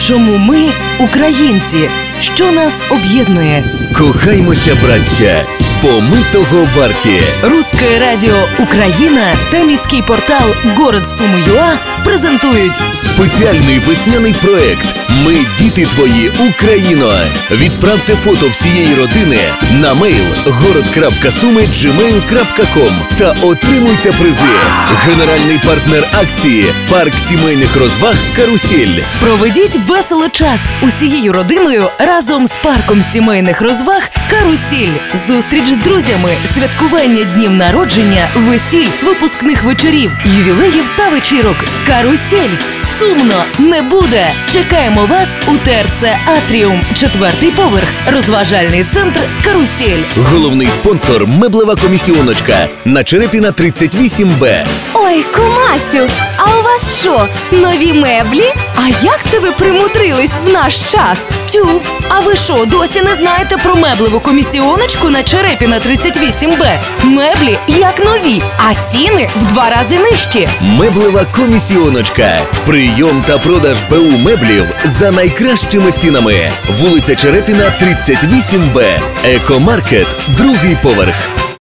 Чому ми українці? Що нас об'єднує? Кохаймося, браття, бо ми того варті. Русское радіо Україна та міський портал Город Сумы.ua презентують Спеціальний весняний проект «Ми діти твої, Україно». Відправте фото всієї родини на мейл город.суми@gmail.com та отримуйте призи. Генеральний партнер акції – парк сімейних розваг «Карусель». Проведіть весело час усією родиною разом з парком сімейних розваг «Карусель». Зустріч з друзями, святкування днів народження, весіль, випускних вечорів, ювілеїв та вечірок. «Карусель». Сумно не буде. Чекаємо вас у ТРЦ «Атріум», 4-й поверх. Розважальний центр «Карусель». Головний спонсор – меблева комісіоночка на Черепіна 38Б. Ой, кумасю, а у вас що, нові меблі? А як це ви примудрились в наш час? Тю, а ви що, досі не знаєте про меблеву комісіоночку на Черепіна 38Б? Меблі як нові, а ціни в 2 рази нижчі. Меблева комісіоночка. Прийом та продаж БУ меблів за найкращими цінами. Вулиця Черепіна, 38Б. Екомаркет, 2-й поверх.